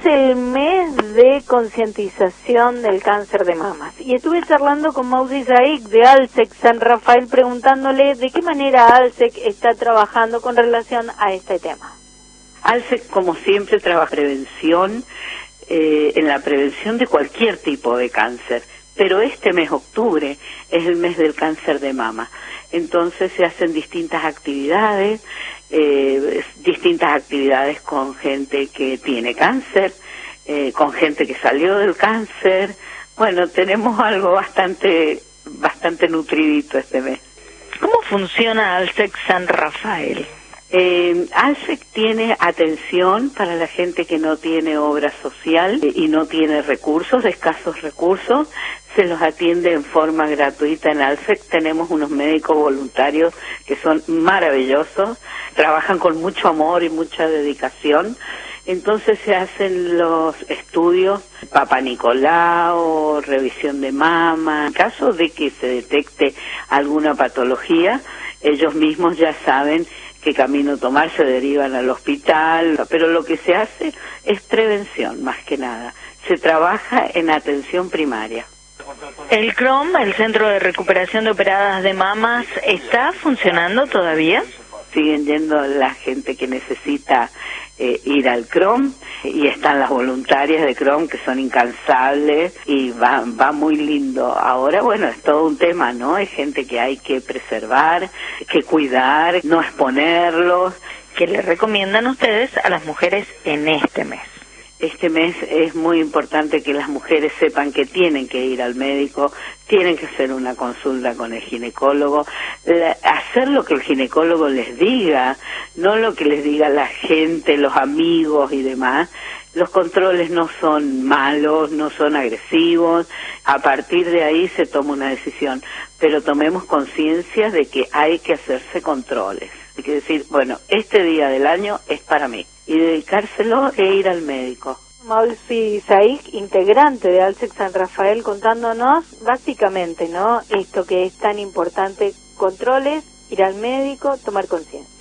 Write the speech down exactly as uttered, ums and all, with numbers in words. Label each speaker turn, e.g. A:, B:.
A: el mes de concientización del cáncer de mamas y estuve charlando con Mausi Saik de ALSEC San Rafael preguntándole de qué manera ALSEC está trabajando con relación a este tema.
B: ALSEC, como siempre, trabaja prevención, eh, en la prevención de cualquier tipo de cáncer, pero este mes, octubre, es el mes del cáncer de mama. Entonces se hacen distintas actividades, eh, distintas actividades con gente que tiene cáncer, eh, con gente que salió del cáncer. Bueno, tenemos algo bastante, bastante nutridito este mes.
A: ¿Cómo funciona ALSEC San Rafael?
B: Eh, ALSEC tiene atención para la gente que no tiene obra social eh, y no tiene recursos, de escasos recursos. Se los atiende en forma gratuita en ALSEC. Tenemos unos médicos voluntarios que son maravillosos, trabajan con mucho amor y mucha dedicación. Entonces se hacen los estudios Papa Nicolau, revisión de mama. En caso de que se detecte alguna patología, ellos mismos ya saben qué camino tomar, se derivan al hospital, pero lo que se hace es prevención, más que nada. Se trabaja en atención primaria.
A: ¿El C R O M, el Centro de Recuperación de Operadas de Mamas, está funcionando todavía?
B: Siguen yendo la gente que necesita eh, ir al C R O M y están las voluntarias de C R O M que son incansables y va, va muy lindo. Ahora, bueno, es todo un tema, ¿no? Hay gente que hay que preservar, que cuidar, no exponerlos.
A: ¿Qué le recomiendan ustedes a las mujeres en este mes?
B: Este mes es muy importante que las mujeres sepan que tienen que ir al médico, tienen que hacer una consulta con el ginecólogo, la, hacer lo que el ginecólogo les diga, no lo que les diga la gente, los amigos y demás. Los controles no son malos, no son agresivos, a partir de ahí se toma una decisión, pero tomemos conciencia de que hay que hacerse controles. Hay que decir, bueno, este día del año es para mí, y dedicárselo e ir al médico.
A: Mausi Saik, integrante de ALSEC San Rafael, contándonos básicamente, ¿no?, esto que es tan importante: controles, ir al médico, tomar conciencia.